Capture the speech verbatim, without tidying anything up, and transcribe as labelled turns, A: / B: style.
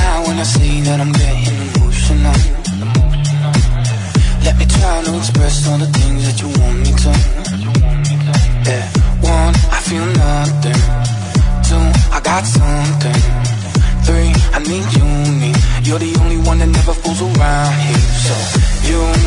A: mind when I say that I'm getting emotional. Let me try to express all the things that you want me to. Yeah. One, I feel nothing. Two, I got something. Three, I need you, me. You're the only one that never fools around here. So you